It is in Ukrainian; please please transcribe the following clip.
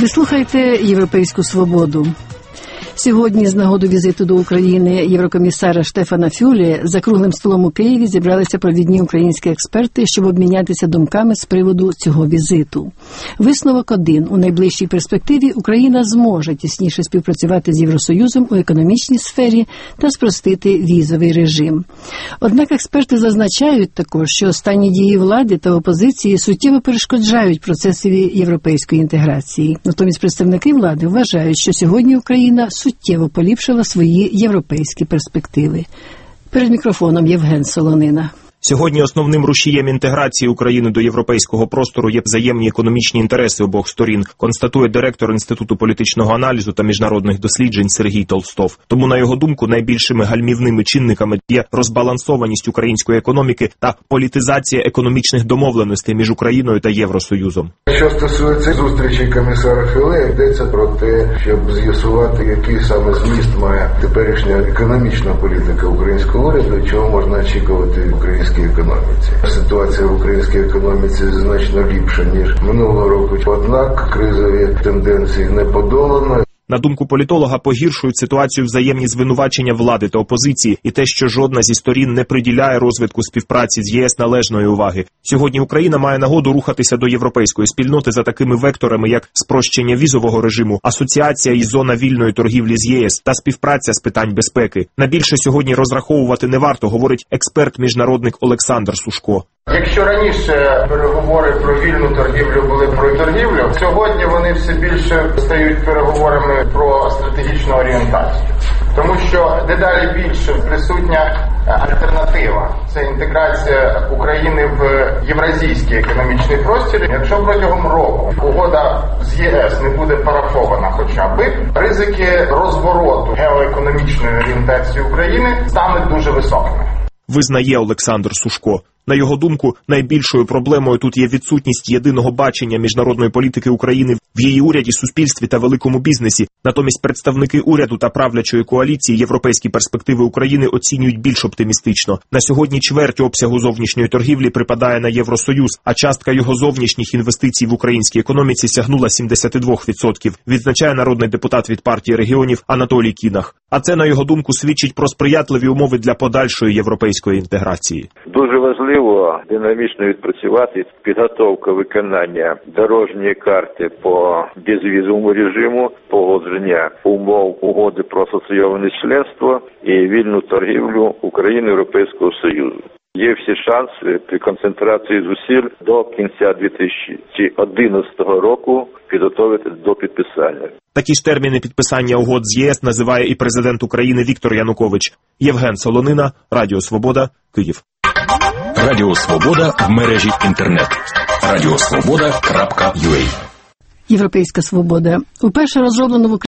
Ви слухаєте «Європейську свободу». Сьогодні з нагоди візиту до України єврокомісара Штефана Фюле за круглим столом у Києві зібралися провідні українські експерти, щоб обмінятися думками з приводу цього візиту. Висновок один. У найближчій перспективі Україна зможе тісніше співпрацювати з Євросоюзом у економічній сфері та спростити візовий режим. Однак експерти зазначають також, що останні дії влади та опозиції суттєво перешкоджають процесові європейської інтеграції. Натомість представники влади вважають, що сьогодні Україна суттєво поліпшила свої європейські перспективи. Перед мікрофоном Євген Солонина. Сьогодні основним рушієм інтеграції України до європейського простору є взаємні економічні інтереси обох сторін, констатує директор Інституту політичного аналізу та міжнародних досліджень Сергій Толстов. Тому, на його думку, найбільшими гальмівними чинниками є розбалансованість української економіки та політизація економічних домовленостей між Україною та Євросоюзом. Що стосується зустрічі комісара Фюле, йдеться про те, щоб з'ясувати, який саме зміст має теперішня економічна політика українського уряду, чого можна очікувати в українській економіці. Ситуація в українській економіці значно ліпша, ніж минулого року. Однак кризові тенденції не подолано. На думку політолога, погіршують ситуацію взаємні звинувачення влади та опозиції і те, що жодна зі сторін не приділяє розвитку співпраці з ЄС належної уваги. Сьогодні Україна має нагоду рухатися до європейської спільноти за такими векторами, як спрощення візового режиму, асоціація і зона вільної торгівлі з ЄС та співпраця з питань безпеки. На більше сьогодні розраховувати не варто, говорить експерт-міжнародник Олександр Сушко. Якщо раніше переговори про вільну торгівлю були про торгівлю, сьогодні вони все більше стають переговорами про стратегічну орієнтацію. Тому що дедалі більше присутня альтернатива. Це інтеграція України в євразійський економічний простір. Якщо протягом року угода з ЄС не буде парафована хоча б, ризики розвороту геоекономічної орієнтації України стануть дуже високими. Визнає Олександр Сушко. На його думку, найбільшою проблемою тут є відсутність єдиного бачення міжнародної політики України в її уряді, суспільстві та великому бізнесі. Натомість представники уряду та правлячої коаліції європейські перспективи України оцінюють більш оптимістично. На сьогодні чверть обсягу зовнішньої торгівлі припадає на Євросоюз, а частка його зовнішніх інвестицій в українській економіці сягнула 72%, відзначає народний депутат від партії регіонів Анатолій Кінах. А це, на його думку, свідчить про сприятливі умови для подальшої європейської інтеграції. Дуже важливо динамічно відпрацювати підготовка виконання дорожньої карти по безвізовому режиму, погодження умов угоди про асоційоване членство і вільну торгівлю України і Європейського Союзу. Є всі шанси при концентрації зусиль до кінця 2011 року підготовити до підписання. Такі ж терміни підписання угод з ЄС називає і президент України Віктор Янукович. Євген Солонина, Радіо Свобода, Київ. Радіо Свобода в мережі інтернет. Радіосвобода.ua. Європейська свобода. Уперше розроблено в